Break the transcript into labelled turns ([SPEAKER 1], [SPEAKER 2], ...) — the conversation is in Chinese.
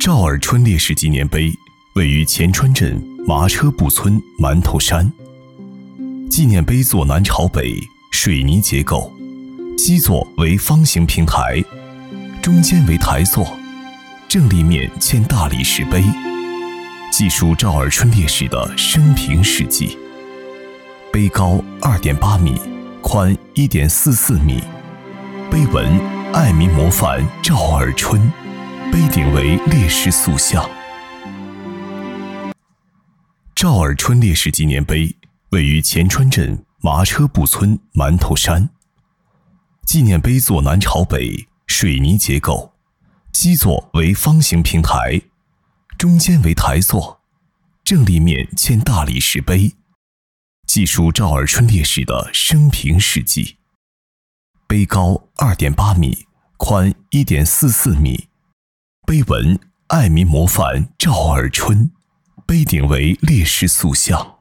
[SPEAKER 1] 赵尔春烈士纪念碑位于前川镇麻车埠村馒头山。纪念碑座南朝北，水泥结构，基座为方形平台，中间为台座，正立面嵌大理石碑，记述赵尔春烈士的生平事迹。碑高 2.8 米，宽 1.44 米，碑文爱民模范赵尔春，碑顶为烈士塑像。赵尔春烈士纪念碑位于前川镇麻车埠村馒头山。纪念碑座南朝北，水泥结构，基座为方形平台，中间为台座，正立面嵌大理石碑，记述赵尔春烈士的生平事迹。碑高 2.8 米，宽 1.44 米，碑文爱民模范赵尔春，碑顶为烈士塑像。